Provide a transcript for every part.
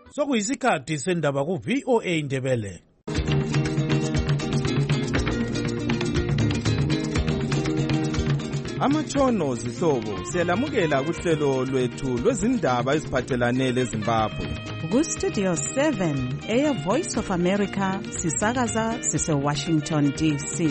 Sokuyisikhathi sendaba ku-VOA Indebele. Amatshono zihlobo siyalamukela kuhlelo lwethu lwezindaba eziphathelane leZimbabwe. Ku-Studio 7 Air Voice of America sisakaza sise-Washington DC.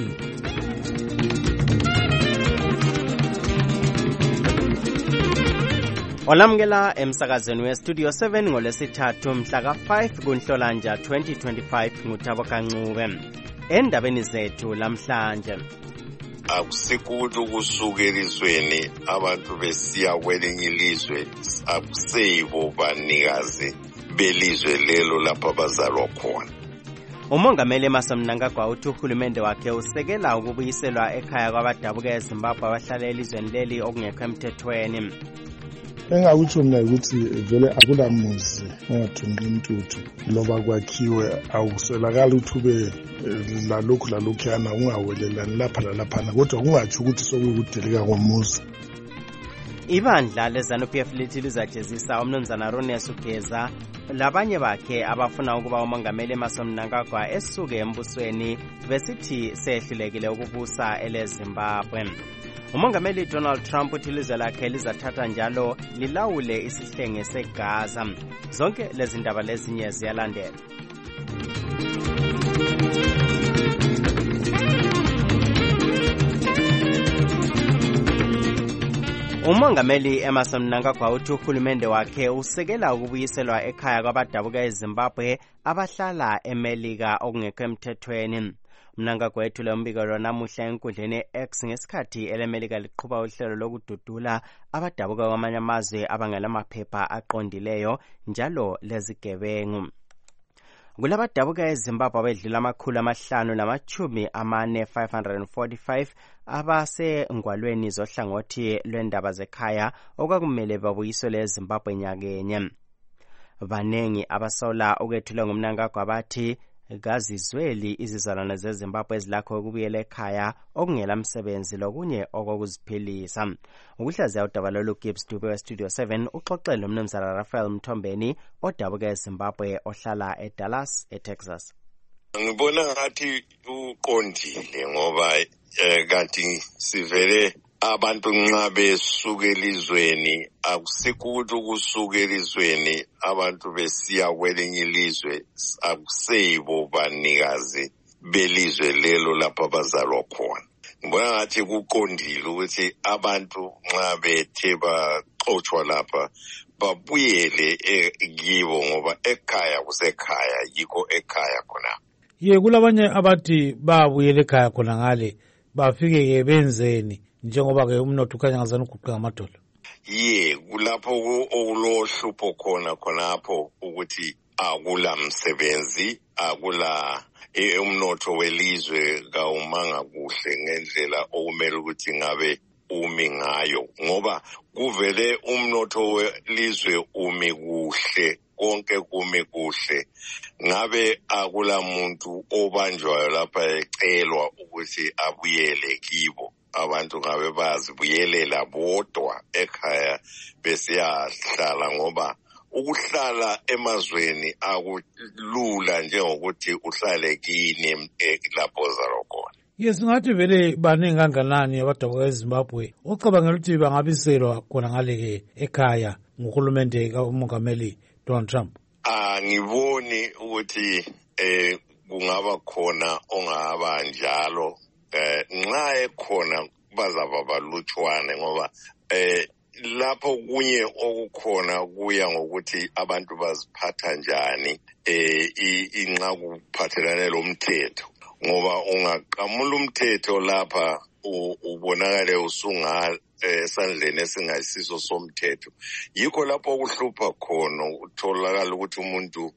Olamukela emsakazweni we-Studio 7 ngolwesithathu mhla ka-5 kuNhlolanja 2025 nguThabo Kancube. Endabeni zethu lamhlanje. Akusikuthi ukusuka elizweni abantu besiya kwelinye ilizwe akuseyibo banikazi belizwe lelo lapho bazalwa khona. Umongameli Emmerson Mnangagwa uthi uhulumende wakhe usekela ukubuyiselwa ekhaya kwabadabuka eZimbabwe abahlala elizweni leli okungekho emthethweni. Engakutsho mina ukuthi vele akulamuzi ongathunqi intuthu loba kwakhiwe awuselakala uthube lalokhu ungawelelani lapha lalaphana kodwa kungatsho ukuthi sokudeleka komuzi. Ibandla leZANU-PF lithi lizajezisa umnumzana Ronel Ugeza labanye bakhe abafuna ukuba umongameli Emmerson Mnangagwa esuke embusweni besithi sehlulekile ukubusa eleZimbabwe. Umongameli Donald Trump uthi ilizwe lakhe lizathatha njalo lilawule isihlenge seGaza. Zonke lezi ndaba lezinye ziyalandela. Umongameli Emmerson Mnangagwa uthi uhulumende wakhe usekela ukubuyiselwa ekhaya kwabadabuka eZimbabwe abahlala eMelika okungekho emthethweni. Mnangagwa ethule umbiko lo namuhla enkundleni X ngesikhathi eleMelika liqhuba uhlelo lokududula abadabuka kwamanye amazwe abangelamaphepha aqondileyo njalo lezigebengu. Kulabadabuka eZimbabwe abedlula 545 abasengwalweni zohlangothi lwendaba zekhaya okwakumele babuyiselwe eZimbabwe nyakenye. Banengi abasola ukwethulwa nguMnangagwa bathi gazizweli izizalwane zeZimbabwe ezilakho ukubuyela ekhaya okungela msebenzi lokunye okokuziphilisa. Ukuhlaziya udaba lolu Gibbs Dube we-Studio 7 uxoxele umnumzana Raphael Mthombeni odabuka eZimbabwe ohlala eDallas eTexas. Ngibona ngathi uqondile ngoba kanti sivele abantu nxa besuka elizweni akusikuthi ukusuka elizweni abantu besiya kwelinye ilizwe akuseyibo banikazi belizwe lelo lapho abazalwa khona. Ngibona ngathi kuqondile ukuthi abantu nxa bethe baxotshwa lapha babuyele kibo ngoba ekhaya kusekhaya yikho ekhaya khona. Kulabanye abathi babuyele ekhaya khona ngale bafike benzeni njengoba ke umnotho ukhanya ngazana uguquka ngamadolo. Kulapho okulohlupho khonapho ukuthi akula msebenzi, akula umnotho welizwe kawumanga kuhle ngendlela okumele ukuthi ngabe umi ngayo ngoba kuvele umnotho welizwe umi kuhle konke kumi kuhle ngabe akula muntu obanjwayo lapha ecelwa ukuthi abuyele kibo. Abantu ngabe bazibuyelela bodwa ekhaya besiyahlala ngoba ukuhlala emazweni akulula njengokuthi uhlale kini lapho ozalwa khona. Singathi vele baningi kanganani abadabuka eZimbabwe ocabangela ukuthi bangabiselwa khona ngale ekhaya nguhulumende kamongameli Donald Trump. Angiboni ukuthi kungaba khona ongaba njalo. Nxa ekhona bazaba balutshwane ngoba lapho kunye okukhona kuya ngokuthi abantu baziphatha njani inxa kuphathelane lomthetho ngoba ungaqamula umthetho lapha ubonakale usunga esandleni esingayisiso somthetho. Yikho lapho okuhlupha khona utholakala ukuthi umuntu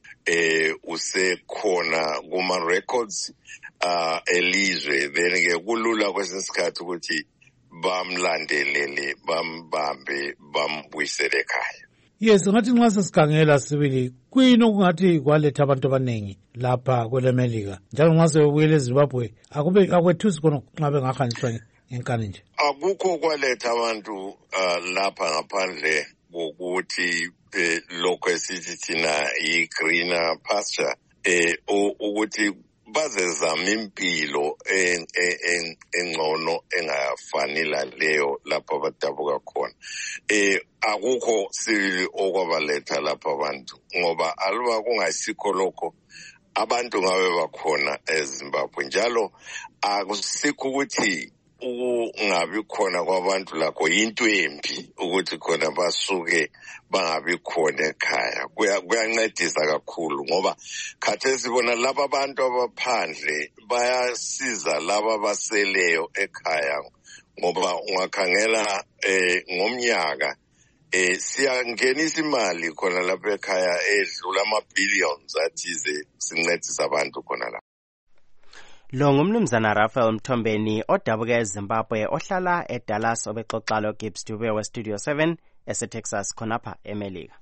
usekhona kuma records elizwe then kulula kwesinsikhathi ukuthi bamlandelele bambambe bambuyisele ekhaya. Ngathi nxa sesikhangela sibili kuyini okungathi kwaletha abantu abaningi lapha kweleMelika njalo nxa sebuyele eZimbabwe akwethusi khona nxa bengahanjiswa ngenkani nje. Akukho kwaletha abantu lapha ngaphandle kokuthi lokho esithi thina i-greener pasture ukuthi bazezama impilo engcono engafani leyo lapha abadabuka khona. Akukho sibili okwabaletha lapha abantu ngoba aluba kungayisikho lokho abantu ngabe bakhona eZimbabwe. Njalo akusikho ukuthi ungabi khona kwabantu lakho into embi ukuthi khona basuke bangabi khona ekhaya. Kuyancedisa kakhulu ngoba khathesi sibona laba abantu abaphandle bayasiza laba baseleyo ekhaya ngoba ungakhangela ngomnyaka siyangenisa imali khona lapha ekhaya edlula ama-billions athize sincedisa abantu khona lapha. Lo ngumnumzana Raphael Mthombeni odabuka eZimbabwe ohlala eDallas obexoxa lo Gibbs Dube weStudio 7 eseTexas khonapha eMelika.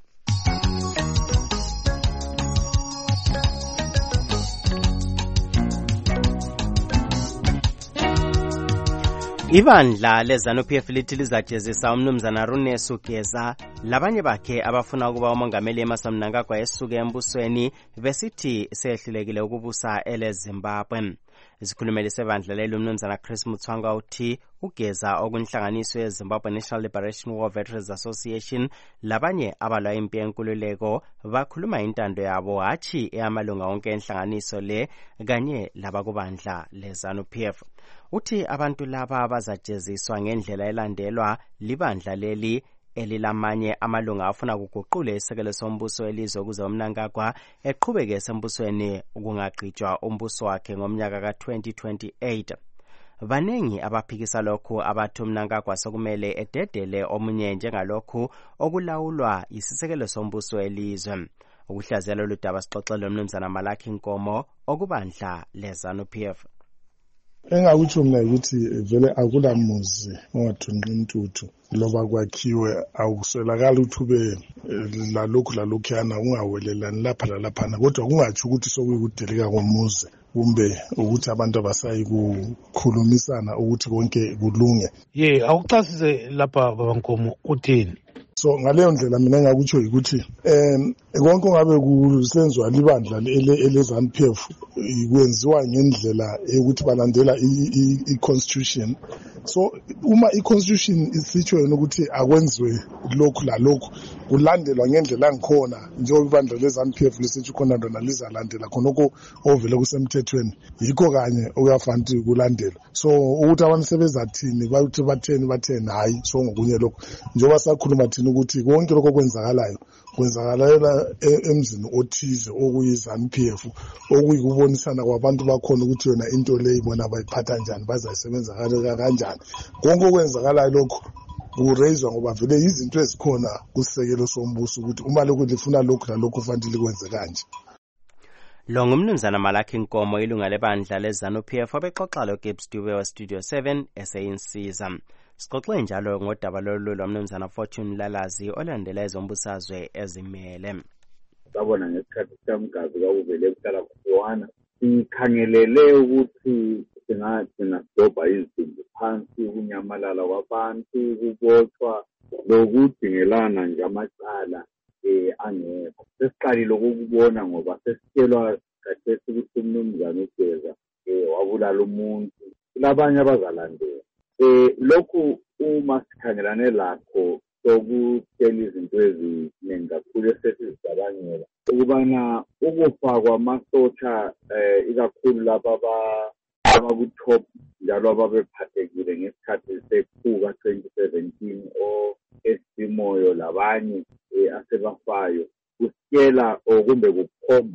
Ibandla leZANU-PF lithi lizajezisa umnumzana Rune Sugeza labanye bakhe abafuna ukuba umongameli Emmerson Mnangagwa esuke embusweni besithi sehlulekile ukubusa eleZimbabwe. Isikhulumeli sebandla leli umnumzana Chris Mutswanga uthi ugeza okunhlanganiso yeZimbabwe National Liberation War Veterans Association labanye abalwa impi yenkululeko bakhuluma intando yabo hatshi eyamalunga onke enhlanganiso le kanye labakubandla leZANU-PF. Uthi abantu laba bazajeziswa ngendlela elandelwa libandla leli elilamanye amalunga afuna kuguqula isekelo sombuso elizwe ukuze uMnangagwa eqhubeke esembusweni kungagqitshwa umbuso wakhe ngomnyaka ka-2028. Banengi abaphikisa lokhu abathi uMnangagwa sokumele ededele omunye njengalokhu okulawulwa yisisekelo sombuso elizwe. Ukuhlaziyela oludaba sixoxele umnumzana Malaki Nkomo okubandla leZANU-PF. Engakutsho mina ukuthi vele akulamuzi ongathunqi intuthu loba kwakhiwe awuswelakala uthube lalokhuyana ungawelelani lapha lalaphana kodwa kungatsho ukuthi sokuyikudeleka komuzi kumbe ukuthi abantu abasayi kukhulumisana ukuthi konke kulunge. Awuchasise lapha babankomo uthini? So ngaleyo ndlela mina engakutsho ukuthi konke ongabe kusenziwa libandla leZANU-PF kwenziwa ngendlela ukuthi balandela i-constitution. So uma i-constitution isitsho yona ukuthi akwenziwe lokhu lalokhu kulandelwa ngendlela engikhona njengoba ibandla leZANU-PF lisitsho khona lona lizalandela khonokho ovele kusemthethweni yikho kanye okuyafanele ukuthi kulandelwe. So ukuthi abantu sebezathini bathi batheni hayi so ngokunye lokho njengoba sakhuluma thina ukuthi konke lokho kwenzakalela emzini othize okuyiZANU-PF okuyikubonisana kwabantu bakhona ukuthi yona into le ibona bayiphatha njani bazayisebenza kanjani. Konke okwenzakalayo lokho kureyizwa ngoba vele izinto ezikhona kusisekelo sombuso ukuthi uma lokhu lifuna lokhu lalokhu kufanele likwenze kanje. Lo ngumnumzana Malaki Nkomo ilunga lebandla leZANU-PF obexoxa lo Gibbs Dube weStudio 7 eseyinsiza. Sixoxe njalo ngodaba lolu lomnumzana Fortune Lalazi olandela ezombusazwe ezimele. Sabona ngesikhathi samgazi kawuvele kuhlala kuwana sikhangelele ukuthi singagcina sidobha izinto phansi ukunyamalala kwabantu kubotshwa lokudingelana nje amacala angekho. Sesiqalile ukubona ngoba sesitshelwa khathesi ukuthi umnumzana uGeza wabulala umuntu labanye abazalandela. Lokhu uma sikhangelane lakho sokutshela izinto eziningi kakhulu esesizicabangela ukubana ukufa kwamasotsha ikakhulu laba abakutop njalo ababephathekile ngesikhathi sekhuka 2017 esimoyo labanye asebafayo kusitshela kumbe kukhomba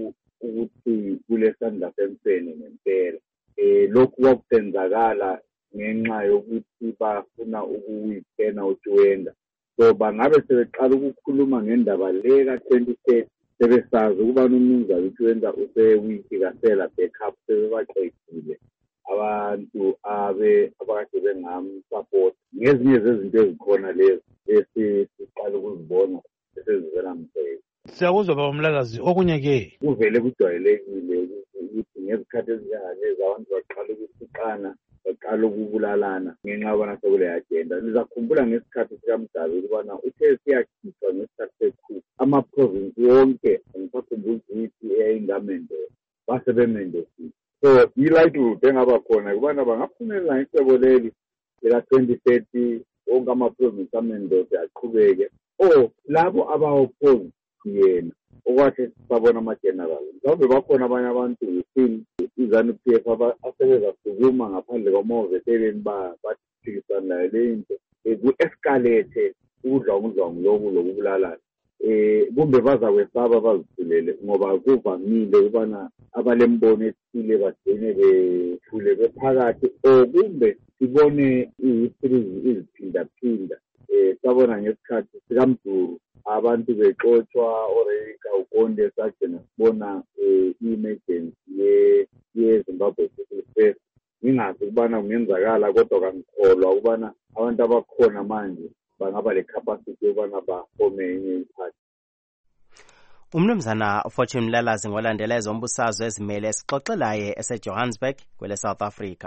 ukuthi kulesandla semfene ngempela. Lokhu kwakusenzakala ngenxa yokuthi bafuna ukuyiphena uTuenda. So bangabe sebeqala ukukhuluma ngendaba le ka-2030 sebesazi ukuba umnumzana uTuenda usewiki kasela backup sebebaqedile abantu abakade bengamsupport ngezinye zezinto ezikhona lezi esiqala ukuzibona esezivela msebenzi. Siyakuzwa baba Mlakazi okunye ke kuvele kujwayelekile ukuthi ngezikhathi ezinjengalezi abantu baqala ukuthixana baqala ukubulalana ngenxa yobana sekule agenda. Nizakhumbula ngesikhathi sikaMdali ukubana uthe siyakhishwa ngesikhathi sekhulu ama-province wonke angisakhumbula ukuthi eyayingamende basebemendesile. So yilikehood engaba khona ukubana bangaphumelela icebo leli lika-2030 wonke ama-province amendose aqhubeke, labo abawoppose yena okwathi sabona ama-general mhlawumbe bakhona abanye abantu within iZANU-PF asebezasukuma ngaphandle kwamahhoveteleni baphikisana nayo le nto ku-escalate ukudlwangudlwangu loku lokubulalana. Kumbe baza kwesaba bazithulele ngoba kuvamile ukubana abalembono ethile bagcine bethule bephakathi, kumbe sibone i-history iziphindaphinda. Sabona ngesikhathi sikaMduru abantu bexotshwa oreka ukonde sagcina sibona i-emergency ye-Zimbabwe Civil Service. Ngingazi ukubana kungenzakala kodwa kangikholwa ukubana abantu abakhona manje bangaba le-capacity yokubana bahome enye iphathi. Umnumzana Fortune Mlalazi ngolandela ezombusazwe ezimele esixoxelaye eseJohannesburg kwele South Africa.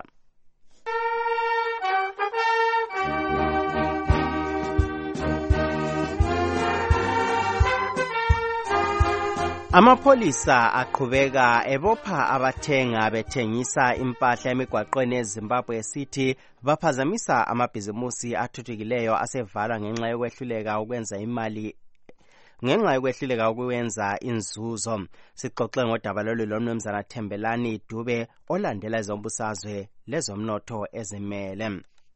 Amapholisa aqhubeka ebopha abathenga bethengisa impahla emigwaqweni eZimbabwe esithi baphazamisa amabhizimusi athuthukileyo asevalwa ngenxa yokwehluleka ukwenza imali ukwenza inzuzo. Sixoxe ngodaba lolu lomnumzana Thembelani Dube olandela ezombusazwe lezomnotho ezimele.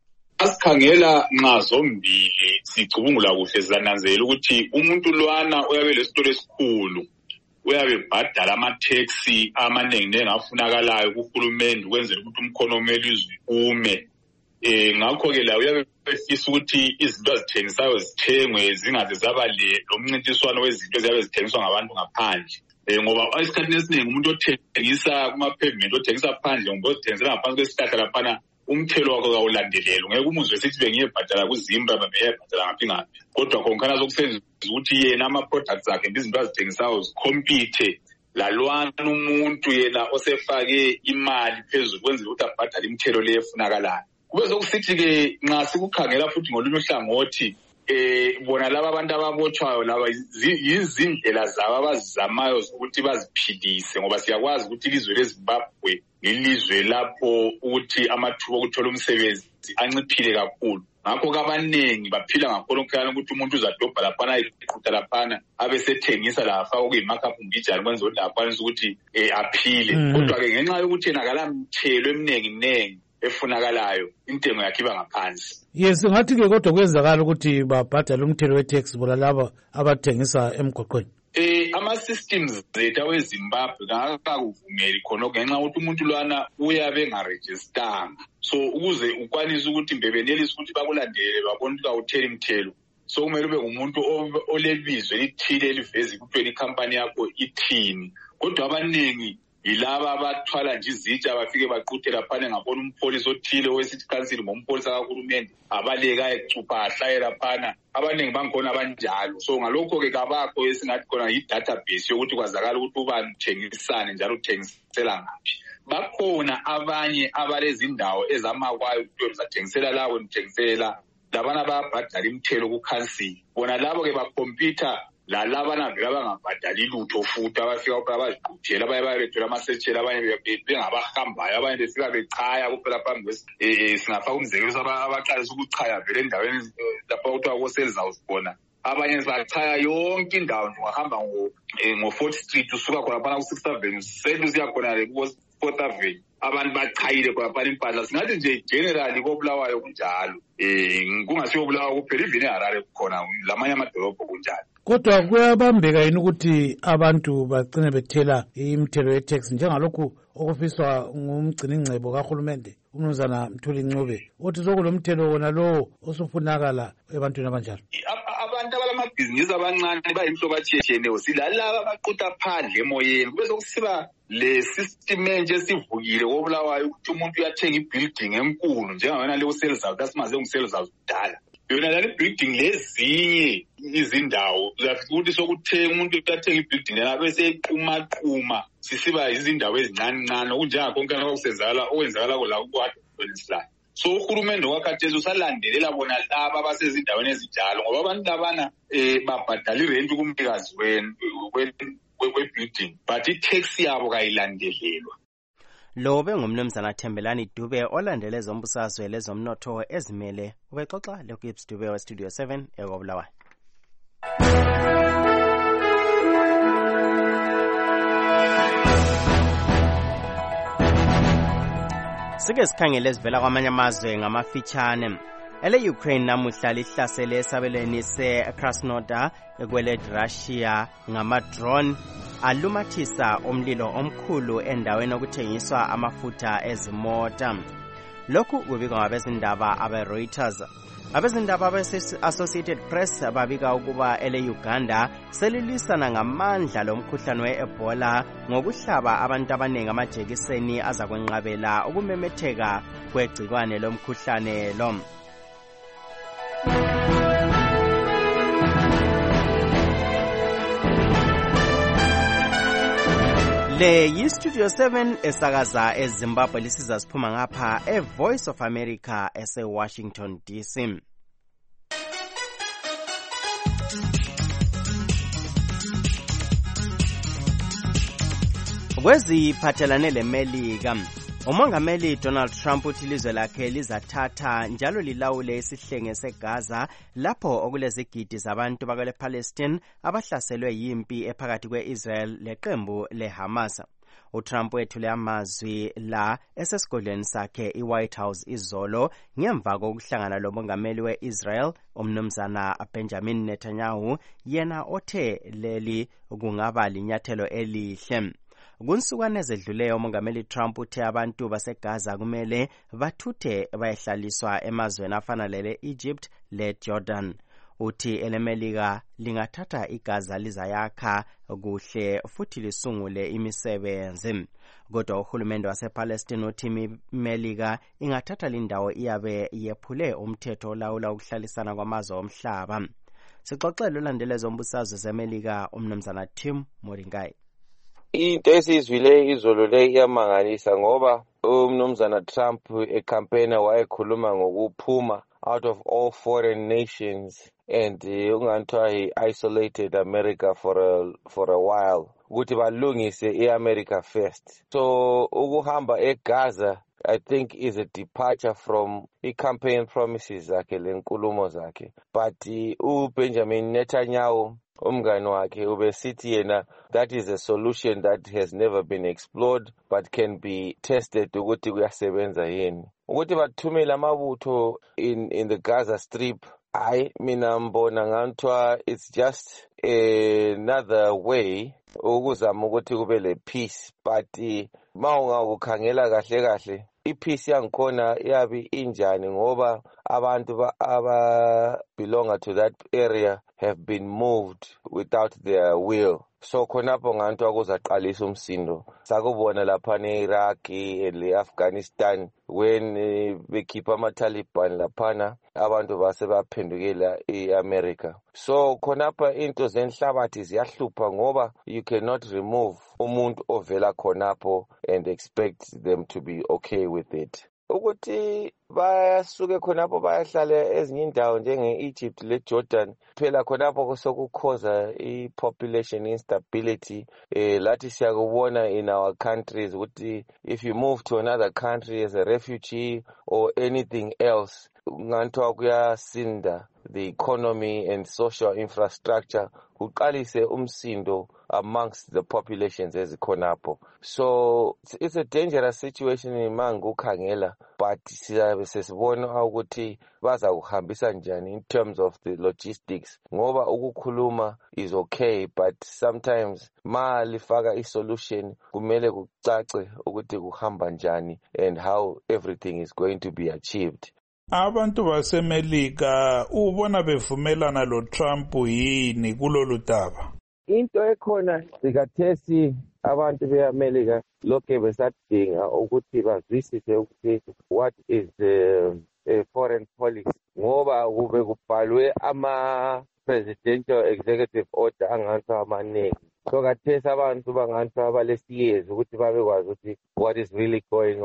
Asikhangela nxa zombili sicubungula kuhle zananzela ukuthi umuntu lwana uyabe lesitolo esikhulu, uyabe bhadala ama-taxi amanengi afunakalayo kuhulumende ukwenzela ukuthi umkhono welizwe ume. Ngakho-ke la uyabe efisa ukuthi izinto azithengisayo zithengwe zingaze zaba lomncintiswano wezinto eziyabe zithengiswa ngabantu ngaphandle. Ngoba esikhathini esiningi umuntu othengisa kuma-pavement othengisa phandle ngoba ozithengisela ngaphansi kwesihlahla laphana umthelo wakho kawulandelelo. Ngeke umuzwe sithi bengiyebhadala kuZimbra bengiyebhadala ngaphi ngaphi. Kodwa khonkhana sokusenza ukuthi yena ama-products akhe izinto azithengisayo zikhompithe lalwana umuntu yena osefake imali phezulu kwenzela ukuthi abhadale imithelo le efunakalayo. Kube sokusithi-ke nxa sikukhangela futhi ngolunye uhlangothi bona laba abantu ababotshwayo laba yizindlela zabo abazizamayo ukuthi baziphilise, ngoba siyakwazi ukuthi ilizwe leZimbabwe ilizwe lapho ukuthi amathuba okuthola umsebenzi anciphile kakhulu. Ngakho abaningi baphila ngakhona ukuthi umuntu uzadobha laphana iqhutha laphana abesethengisa lafa okuyimarkup mbijana kwenza ukuthi akwanise ukuthi aphile. Kodwa-ke ngenxa yokuthi yena akalamthelo eminengi efunakalayo intengo yakhe iba ngaphansi. Yes, ngathi-ke kodwa kwenzakala ukuthi babhadale umthelo we-tax bona laba abathengisa emgwaqweni. Ama-systems zethu aweZimbabwe kakakuvumeli khona ngenxa yokuthi umuntu lwana uyabe engarejistanga. So ukuze ukwanise ukuthi bebenelise ukuthi bakulandele babone ukuthi awutheli imthelo, so kumele ube ngumuntu olebizo elithile eliveza ukuthi ikhampani yakho ithini. Kodwa abaningi yilaba abathwala nje izitsha bafike baquthe laphana ngabona umpholisa othile owesithi council ngompholisa kahulumende abaleka ecupha ahlaye laphana. Abaningi bangikhona abanjalo. So ngalokho-ke kabakho esingathi khona yi-database yokuthi kwazakala ukuthi ubani uthengisane njalo uthengisela ngaphi. Bakhona abanye abalezindawo ezamakwayo ukuthi uzathengisela lawo uthengisela labana bayabhadala imithelo kukhansili. Bona labo-ke bakhompyutha lalabana vele abangabhadali lutho futhi abafika ukuba baziqhuthela abanye bayabethela amasetshela abanye bengabahambayo abanye befika bechaya kuphela phambi singafaka umzekeliso abaqalisa ukuchaya vele endaweni lapho kuthiwa ko-Sales House khona. Abanye bachaya yonke indawo nje ungahamba ngo-4th Street usuka khona phana ku-6th Avenue selusiya khona ku-4th Avenue abantu bachayile khona phana impahla. Singathi nje generally koBulawayo kunjalo, kungasiyo Bulawayo kuphela, even eHarare kukhona lamanye amadolobho kunjalo. Kodwa kuyabambeka yini ukuthi abantu bagcine bethela imithelo ye-tax njengalokhu okufiswa ngumgciningcebo kahulumende umnumzana Mthuli Ncube uthi sokulomthelo wona lowo osufunakala ebantwini abanjalo? Abantu abalamabhizinisi abancane bayimhlobo atshiyeneyo silalaba abaqutha phandle emoyeni. Kube sokusiba le system enje esivukile koBulawayo ukuthi umuntu uyathenga ibuilding enkulu njengabana leyo Sales House asimaze ngu-Sales House kudala. Yona lale building lezinye izindawo uyafika ukuthi sokuthenga umuntu uyathenga ibuilding lena bese equma sisiba izindawo ezincane okunjengakho konke okusenzakala okwenzakala la eziqinisayo. So uhulumende wakhathesi usalandelela bona laba abasezindaweni ezinjalo ngoba abantu labana babhadala irent kumnikazi we-building but i-tax yabo kayilandelelwa. Lo bengumnumzana Thembelani Dube olandele ezombusazwe lezomnotho ezimele ubexoxa loGibbs Dube weStudio 7 eKobulawayo. Sike sikhangele ezivela kwamanye amazwe ngamafitshane. Ele-Ukraine namuhla lihlasele esabelweni se-Krasnodar ekwele Russia ngama-drone alumathisa umlilo omkhulu endaweni okuthengiswa amafutha ezimota. Lokhu kubikwa ngabezindaba abe-Reuters. Abezindaba abe-Associated Press babika ukuba ele-Uganda selilwisana ngamandla lomkhuhlane we-Ebola ngokuhlaba abantu abaningi amajekiseni azakwenqabela ukumemetheka kwegcikwane lomkhuhlane lo. Le yiStudio 7 esakaza eZimbabwe lisiza siphuma ngapha eVoice of America ese-Washington DC. Kweziphathelane leMelika, umongameli Donald Trump uthi ilizwe lakhe lizathatha njalo lilawule isihlenge seGaza lapho okulezigidi zabantu bakwele-Palestine abahlaselwe yimpi ephakathi kwe-Israel leqembu leHamas. uTrump wethule amazwi la esesigodlweni sakhe iWhite House izolo ngemva kokuhlangana lomongameli we-Israel umnumzana Benjamin Netanyahu, yena othe leli kungaba linyathelo elihle. Kunsukwana ezedluleyo umongameli Trump uthe abantu baseGaza kumele bathuthe bayehlaliswa emazweni afana lele-Egypt le-Jordan. Uthi elemelika lingathatha iGaza lizayakha kuhle futhi lisungule imisebenzi. Kodwa uhulumende wasePalestine uthi imelika ingathatha lindawo iyabe yephule umthetho olawula ukuhlalisana kwamazwe omhlaba. Sixoxele ulandele zombusazwe zemelika umnumzana Tim Moringai. Into esizwile izolo le iyamangalisa ngoba umnumzana Trump ecampaigner wayekhuluma ngokuphuma out of all foreign nations and ungathiwa he isolated America for a while ukuthi balungise iAmerica first. So ukuhamba eGaza I think is a departure from campaign promises zakhe lenkulumo zakhe, but uBenjamin Netanyahu umngani wakhe ubesithi yena that is a solution that has never been explored but can be tested ukuthi kuyasebenza yini ukuthi bathumele amabutho in the Gaza Strip. Mina mbona ngantwa it's just another way ukuzama ukuthi kube le peace, but mawungakukhangela kahle kahle ipeace yangikhona yabi injani ngoba abantu belong to that area have been moved without their will. So khonapho ngantwa kuzaqalisa umsindo sakubona lapha neIraq leAfghanistan when bekhipha amaTaliban laphana abantu base baphendukela eAmerica. So khonapha into zenhlabathi ziyahlupha ngoba you cannot remove umuntu ovela khonapho and expect them to be okay with it. Ukuthi basuke khonapho bayahlala ezinye indawo njenge-Egypt le-Jordan phela khonapho kusokukhoza i-population instability. Lathi siyakubona in our countries ukuthi if you move to another country as a refugee or anything else nganthiwa kuyasinda the economy and social infrastructure, kuqalise umsindo amongst the populations ezikhonapho. So it's a dangerous situation mangukhangela, but siyabe sesibona ukuthi baza kuhambisa njani in terms of the logistics ngoba ukukhuluma is okay, but sometimes ma lifaka isolution kumele kucace ukuthi kuhamba njani and how everything is going to be achieved. Abantu basemelika ubona bevumelana loTrump yini kulolu daba? Into ekhona sikathesi abantu beAmerica lokho besadinga ukuthi bazwisise ukuthi what is the foreign policy ngoba kube kubhalwe ama-presidential executive order angathi amaningi. So kathesi abantu bangathi abalesiyezi ukuthi babekwazi ukuthi what is really going on.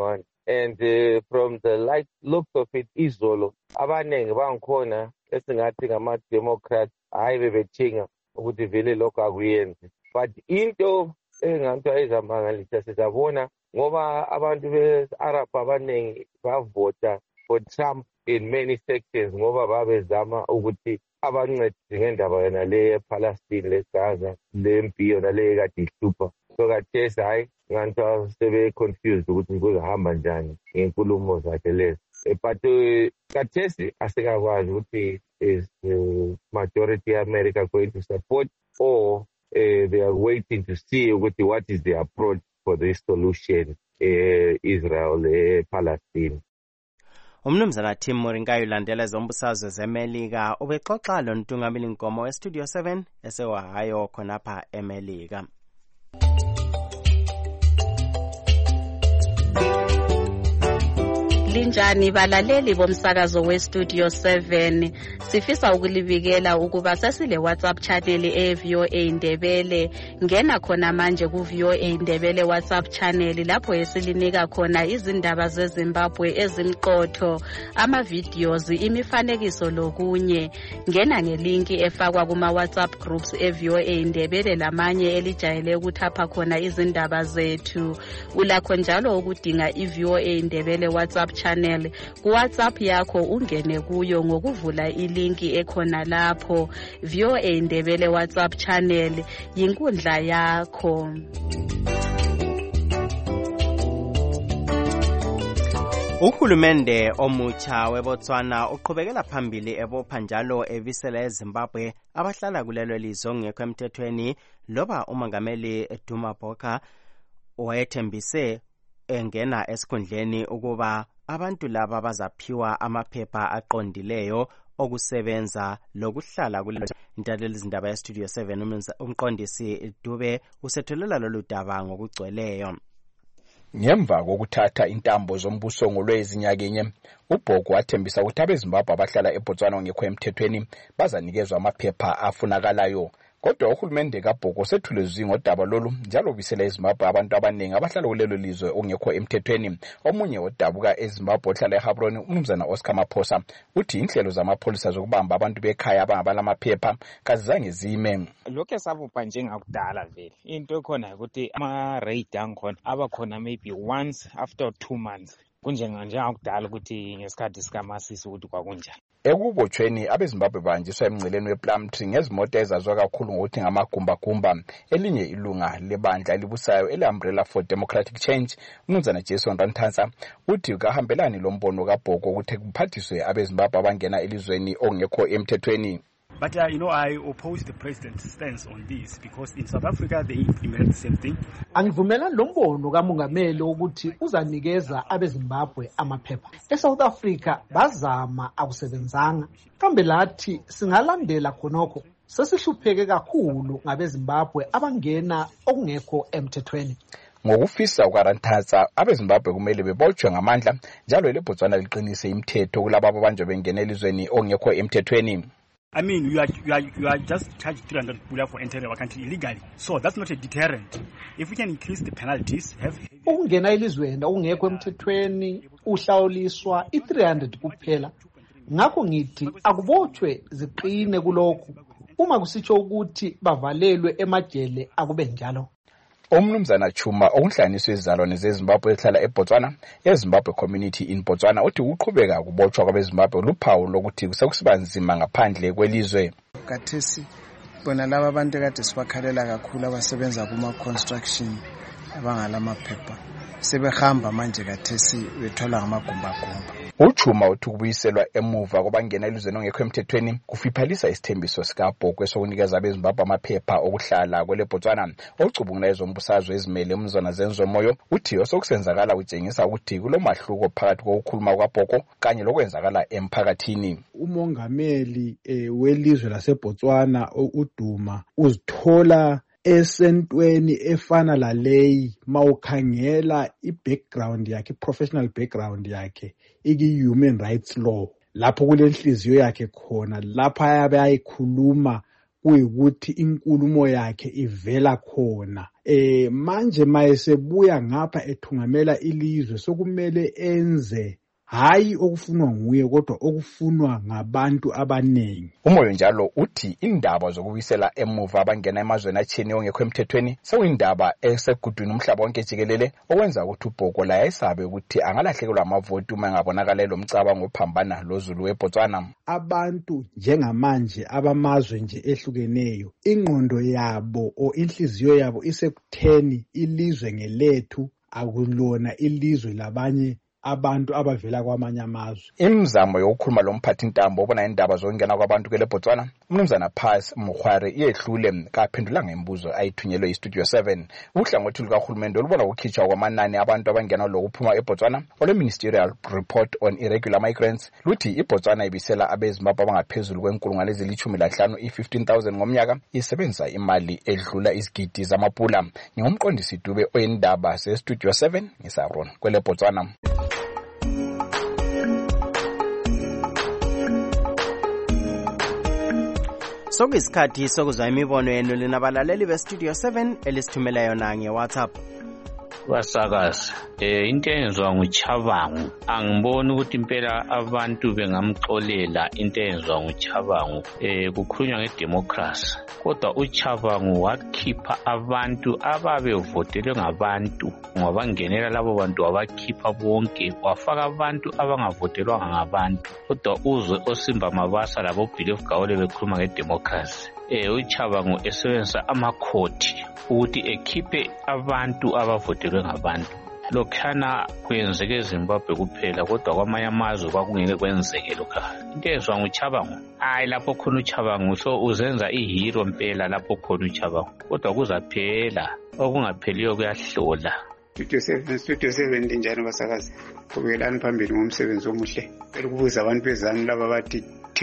and from the light looks of it, izolo abaningi bangikhona esingathi ngama-Democrats hayi bebethinga ukuthi vele lokho akuyenzi. But into enganto ezamangalisa sizabona ngoba abantu be-Arab abaningi bavota for Trump in many sections ngoba babezama ukuthi abancedise ngendaba yona le ePalestine leGaza lempi yona le kade ihlupha. So kathesi hayi nganto sebe-confused ukuthi kuzahamba njani ngenkulumo zakhe lezi. But kathesi asingakwazi ukuthi is the majority of America going to support or they are waiting to see what is the approach for this solution, Israel, Palestine. Umnumzana Tim Moringa ulandela zombusazwe zeMelika ubexoxa lo ntungameli Nkomo weStudio 7 eseOhio khonapha eMelika. Linjani balaleli bomsakazo weStudio 7, sifisa ukulibikela ukuba sesile WhatsApp channel eVOA Indebele. Ngena khona manje kuVOA Indebele WhatsApp channel lapho esilinika khona izindaba zeZimbabwe ezimqotho, ama videos, imifanekiso lokunye. Ngena ngelinki efakwa kuma WhatsApp groups eVOA Indebele lamanye elijayele ukuthapha khona izindaba zethu. Ulakho njalo ukudinga iVOA Indebele WhatsApp channel ku WhatsApp yakho, ungene kuyo ngokuvula ilinki ekhona lapho. VOA Indebele WhatsApp channel yinkundla yakho. Uhulumende omutsha weBotswana uqhubekela phambili ebopha njalo evisela eZimbabwe abahlala kulelo lizwe ngekho emthethweni, loba umongameli Duma Boko wayethembise engena esikhundleni ukuba abantu laba bazaphiwa amaphepha aqondileyo okusebenza lokuhlala kulelo. Intatheli izindaba yeStudio 7 umqondisi Dube usetholela lolu daba ngokugcweleyo. Ngemva kokuthatha intambo zombuso ngolwezinyakenye, uBhoko wathembisa ukuthi abeZimbabwe abahlala eBotswana ngekho emthethweni bazanikezwa amaphepha afunakalayo. Kodwa uhulumende kaBhoko sethulezwe ngodaba lolu njalo bisela eZimbabwe abantu abaningi abahlala kulelo lizwe ongekho emthethweni. Omunye odabuka eZimbabwe ohlala eHabroni, umnumzana Oscar Maphosa, uthi inhlelo zamapholisa zokubamba abantu bekhaya abangabalamaphepha kazange zime. Lokho esabupha njengakudala vele. Into ekhona ukuthi ama-raid angikhona abakhona maybe once after 2 months. Kunjengakudala ukuthi ngesikhathi sikaMasisi ukuthi kwakunjani. Ekubotshweni abeZimbabwe banjiswa emngceleni wePlumtree ngezimoto ezaziwa kakhulu ngokuthi ngamagumbagumba. Elinye ilunga lebandla elibusayo ele-Umbrella for Democratic Change, umnumzana Jason Ranthansa, uthi kahambelani lombono kaBhoko ukuthi kuphathiswe abeZimbabwe abangena elizweni ongekho emthethweni. But I oppose the president's stance on this because in South Africa they implement the same thing. Angivumelani lombono kamongameli ukuthi uzanikeza abeZimbabwe amaphepha. ESouth Africa bazama akusebenzanga. Kambe lathi singalandela khonokho. Sesihlupheke kakhulu ngabeZimbabwe abangena okungekho emthethweni. Ngokufisa ukaranthatha abeZimbabwe kumele bebotshwe ngamandla njalo leBotswana liqinise imithetho kulabo abanjwe bengena elizweni ongekho emthethweni. I mean, you are just charged 300 pula for entering our country illegally. So that's not a deterrent. If we can increase the penalties, ukungena elizweni okungekho emthethweni uhlawuliswa i300 kuphela. Ngakho ngithi akubotshwe ziqine kulokho. Uma kusitsho ukuthi bavalelwe emajele akube njalo. Umnumzana Chuma onhlanganiswe izizalwane zeZimbabwe ehlala eBotswana, eZimbabwe Community in Botswana, uthi uqhubeka kubotshwa kwabeZimbabwe luphawu lokuthi sekusiba nzima ngaphandle kwelizwe. Kathesi bona laba abantu kade sibakhalela kakhulu abasebenza kuma construction abangalamaphepha sebehamba manje kathesi bethola ngamagumbagumba. Uchuma uthi ukubuyiselwa emuva kwabangena elizweni ongekho emthethweni kufiphalisa isithembiso sikaBhoko sokunikeza abeZimbabwe amaphepha okuhlala kweleBotswana. Ocubungula ezombusazwe ezimele umzona zenzomoyo uthi osokusenzakala utshengisa ukuthi kulomahluko phakathi kokukhuluma kwaBhoko kanye lokwenzakala emphakathini. Umongameli welizwe laseBotswana uDuma uzithola esentweni efana laleyi mawukhangela ibackground yakhe, professional background yakhe, human rights law, lapho kulenhliziyo yakhe khona, lapha ayabe ayikhuluma kuyikuthi inkulumo yakhe ivela khona. Manje mayesebuya ngapha ethungamela ilizwe sokumele enze hayi okufunwa nguye kodwa okufunwa ngabantu abanengi. Umoyo njalo uthi indaba zokubuyisela emuva abangena emazweni atshiyeneyo ongekho emthethweni sekuyindaba esegudwini umhlaba wonke jikelele, okwenza ukuthi uBhoko la esabe ukuthi angalahlekelwa amavoti uma engabonakala lo mcabango ophambana loZulu weBotswana. Abantu njengamanje abamazwe nje ehlukeneyo ingqondo yabo o inhliziyo yabo isekutheni ilizwe ngelethu akulona ilizwe labanye abantu abavela kwamanye amazwe. Imizamo yokukhuluma lo mphathi ntambo obona indaba zokungena kwabantu ke leBotswana, umnumzana Pass Mkhware yehlule kaphendula ngembuzo ayithunyelwe iStudio 7. Uhlangothi lukahulumende olubona ukukhitshwa kwamanani abantu abangena lokuphuma eBotswana ole Ministerial Report on Irregular Migrants luthi iBotswana ibisela abeZimbabwe abangaphezulu kwenkulungwane ezili-15 i-15,000 ngomnyaka isebenzisa imali edlula izigidi zamapula. Ngingumqondisi Dube oyindaba seStudio 7 ngisaron kwele Botswana. Sokuyisikhathi sokuzwa imibono yenu linabalaleli beStudio 7 elisithumela yona ngeWhatsApp. Basakazi, into eyenzwa nguChabangu angiboni ukuthi impela abantu bengamxolela into eyenzwa nguChabangu. Kukhulunywa ngedemocracy kodwa uChabangu wakhipha abantu ababevotele ngabantu ngabangenela labo bantu wabakhipha bonke wafaka abantu abangavotelwanga ngabantu. Kodwa uzwe oSimba Mabasa labo Belief Gawule bekhuluma ngedemocracy. uChabangu esebenzisa amakhoti ukuthi ekhiphe abantu abavotelwe ngabantu. Lokhana kwenzeke eZimbabwe kuphela kodwa kwamanye amazwe kwakungeke kwenzeke lokho. Into ezwa nguChabangu hayi lapho khona uChabangu so uzenza ihero mpela lapho khona uChabangu kodwa kuzaphela okungapheliyo kuyahlola. Studio 7 linjani basakazi? Kubukelani phambili ngomsebenzi omuhle. Ukubuza abantu bezani laba bathi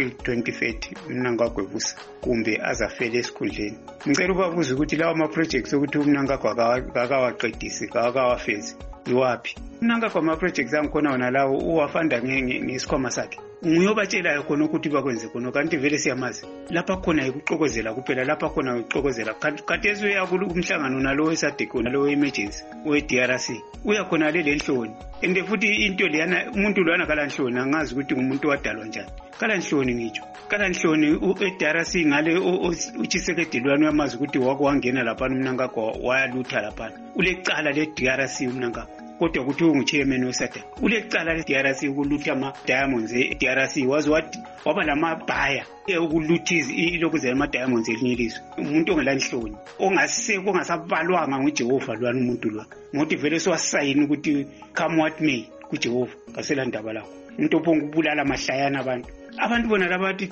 2030 uMnangagwa ebusa kumbe azafela esikhundleni. Ngicela ukubuza ukuthi lawa ama projects ukuthi uMnangagwa akawaqedisi akawafezi iwapi? uMnangagwa ama projects angikhona wona lawo uwafanda ngesikhwama sakhe. Ngiyobatshela khona ukuthi bakwenze khona kanti vele siyamazi. Lapha khona ikuxokozela kuphela lapha khona ukuxokozela. Khathesi uyakulu umhlangano nalo wesadeko nalo emergency weDRC. Uyakhona le lenhloni. Ende futhi into leyana umuntu lwana kalanhloni angazi ukuthi umuntu wadalwa njani. Kalanhloni ngitsho. Kalanhloni eDRC ngale uChisekedilwane uyamazi ukuthi wakwangena lapha uMnangagwa wayalutha lapha. Ulecala leDRC uMnangagwa. Kodwa ukuthi unguchairman weSADC ulecala leDRC ukulutha ama-diamonds eDRC wathi waba lamabhaya ukuluthiza ilokuzela ama-diamonds elinye ilizwe. Umuntu ongelanhloni ongasabalwanga nguJehova lwana umuntu lwa ngokuthi vele siwasayini ukuthi come what may kuJehova kasela ndaba lakho. Umuntu ophonga ukubulala amahlayana abantu bona labathi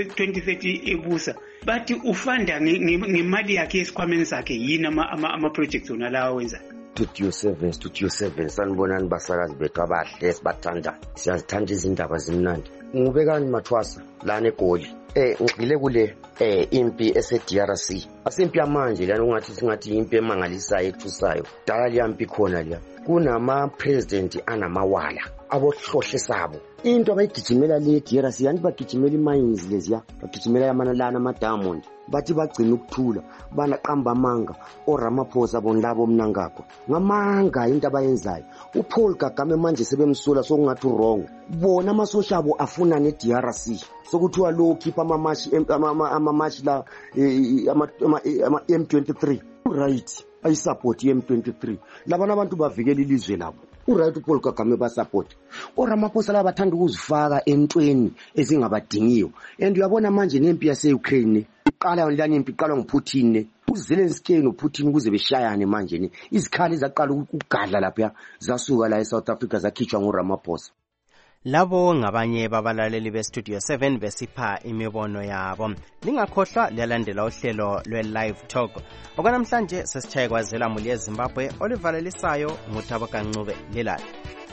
2030 ebusa bathi ufanda ngemali yakhe esikhwameni sakhe yini ama-projects ona lawa wenza. Studio 7 sanibonani basakazi bethu abahle sibathanda siyazithanda izindaba zimnandi. Ngubekani Mathwasa lana eGoli ngigxile kule impi eseDRC asimpi yamanje lana ungathi singathi impi emangalisayo ethusayo dala liyampi khona liya kunama president anamawala abohlohle sabo into abayigijimela le DRC yanti bagijimela imines leziya bagijimela yamanalana ama-diamond bathi bagcina ukuthula banaqamba amanga oRamaphosa bonlabo Mnangagwa ngamanga into abayenzayo uPaul Kagame manje sebemsula sokungathi wrong bona amasosha abo afuna neDRC sokuthiwa lo khipha amamashi la ama M23 right ayisupport M23 labana abantu bavikela ilizwe labo uright uPaul Kagame basupport oRamaphosa laba bathanda ukuzifaka entweni ezingabadingiyo and uyabona manje nempi yaseUkraine iqala yonlana impi iqalwa nguPutin uZelensky noPutin ukuze beshayane manje izikhali zaqala ukugadla lapha zasuka la eSouth Africa zakhitshwa nguRamaphosa. Labo ngabanye babalaleli beStudio 7 besipha imibono yabo. Lingakhohlwa liyalandela uhlelo lwe-Live Talk. Okwanamhlanje sesitshaye kwazela muli yeZimbabwe olivalelisayo nguThabo Kancube lilala.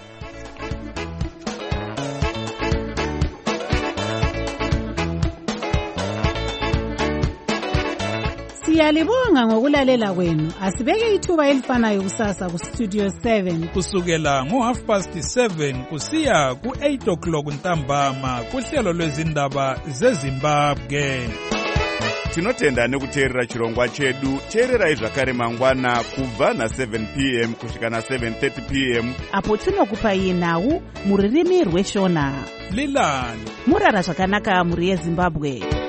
Siyalibonga ngokulalela kwenu. Asibeke ithuba elifanayo kusasa kuStudio 7 kusukela ngo7:30 kusiya ku8 o'clock ntambama kuhlelo lwezindaba zeZimbabwe. tinotenda nekuteerera chirongwa chedu. teererai zvakare mangwana kubva na7 p.m. kusvika na7:30 p.m. apo tinokupai nhau muririmi rweshona. lilani murara zvakanaka mhuri yezimbabwe.